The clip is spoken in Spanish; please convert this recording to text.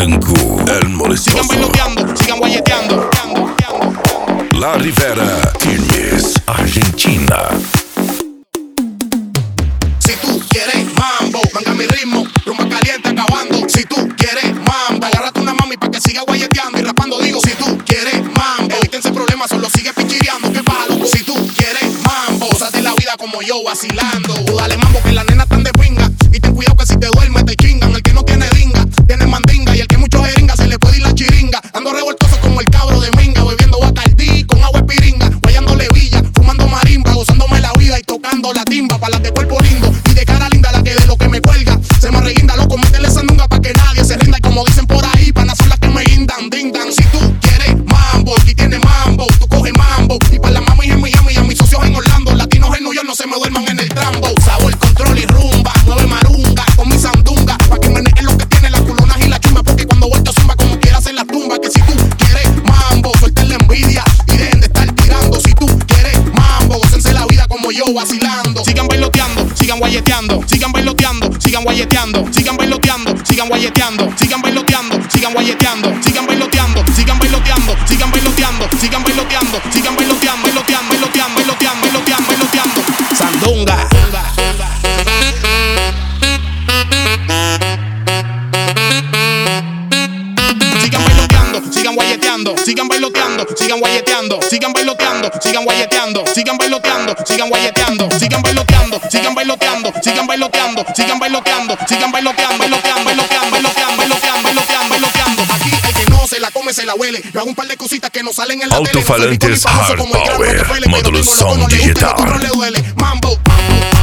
Cancún, el molestoso. Sigan bailoteando, sigan guayeteando. La Rivera, Quilmes, Argentina. Si tú quieres mambo, manga mi ritmo, rumba caliente acabando. Si tú quieres mambo, agárrate una mami pa' que siga guayeteando y rapando. Digo, si tú quieres mambo, evítense problemas, solo sigue pichireando, que palo. Si tú quieres mambo, gózate la vida como yo, vacilando. Tú dale mambo que las nenas están de pinga, y ten cuidado que si te duermes te chingan. El que no tiene dinga, tiene mandinga, y el que mucho jeringa se le puede ir la chiringa. Ando revoltoso como el cabro de minga, bebiendo Bacardí con agua espiringa, guayándole villa, fumando marimba, gozándome la vida y tocando la timba. Pa' las de cuerpo lindo y de cara linda, la que de lo que me cuelga se me reguinda, loco, métele sandunga pa' que nadie se rinda. Y como dicen por ahí, panas son las que me guindan, dindan. Si tú quieres mambo, aquí tienes mambo, tú coges mambo. Y pa' las mamis en Miami y a mis socios en Orlando, latinos en New York, no se me duerman en el trambo. Sabor, control y rumba, mueve marunga con mi sandunga, pa' que meneen lo que tiene las culonas y la chumba, porque cuando vuelto zumba como quieras en la tumba. Que si tú quieres mambo, suelten la envidia y dejen de estar tirando. Si tú quieres mambo, gócense la vida como yo, vacilando. Sigan bailoteando, sigan guayeteando, sigan bailoteando, sigan guayeteando, sigan bailoteando, sigan guayeteando, sigan bailoteando, sigan guayeteando, sigan bailoteando, sigan bailoteando, sigan bailoteando, sigan bailoteando, sigan bailoteando, bailoteando, bailoteando, bailoteando, bailoteando, bailoteando. Sandunga. Sigan bailoteando, sigan guayeteando, sigan bailoteando, sigan guayeteando, sigan bailoteando, sigan guayeteando, sigan bailoteando, sigan guayeteando, sigan bailoteando, sigan bailoteando, sigan bailoteando, sigan bailoteando, sigan bailoteando, bailoteando, bailoteando, bailoteando, bailoteando, bailoteando, bailoteando. Aquí el que no se la come se la huele. Yo hago un par de cositas que no salen en la tele. Altofalantes Hard Power, módulo son digital. Mambo, mambo.